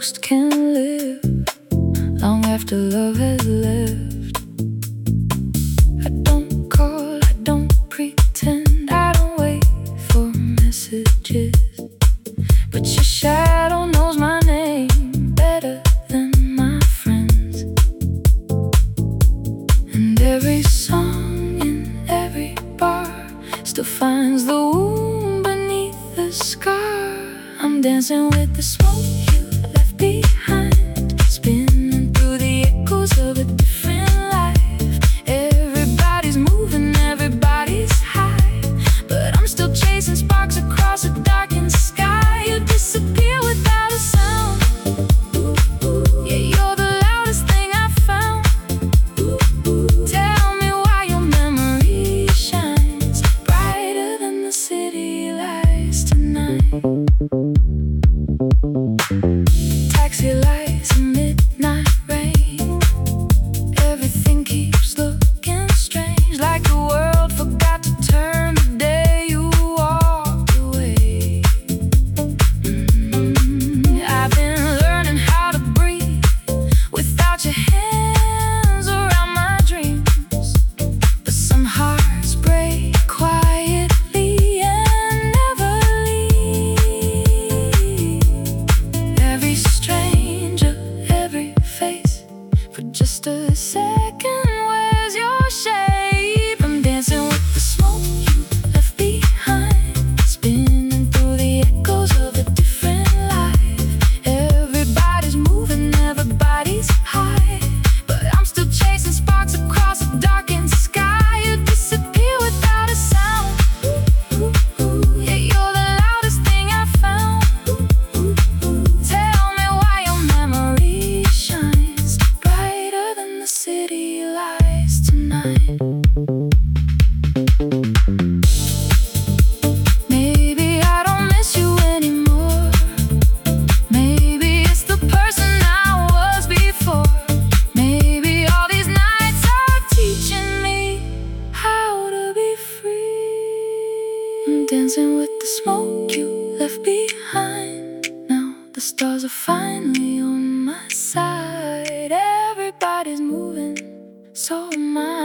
ghost can live long after love has left. I don't call, I don't pretend, I don't wait for messages, but your shadow knows my name better than my friends. And every song in every bar still finds the wound beneath the scar. I'm dancing with the smoke you left behind, spinning through the echoes of a different life. Everybody's moving, everybody's high, but I'm still chasing sparks across a darkened sky. You disappear without a sound. Yeah, you're the loudest thing I found. Tell me why your memory shines brighter than the city lights tonight. Taxi lights and midnight rain, everything keeps looking strange, like the world forgot to turn the day you walked away. I've been learning how to breathe without your hands around my dreams, but some hearts break quietly and never leave. Every stranger, every face, for just a second, where's your shape? I'm dancing with the smoke you left behind, spinning through the echoes of a different life. Everybody's moving, everybody's high, but I'm still chasing sparks across a darkened sky. You disappear without a sound. Yeah, you're the loudest thing I found. Tell me why your memory shines brighter than the city lights tonight. Maybe I don't miss you anymore. Maybe it's the person I was before. Maybe all these nights are teaching me how to be free. I'm dancing with the smoke you left behind. Now the stars are finally on my side. Everybody's moving, so am I.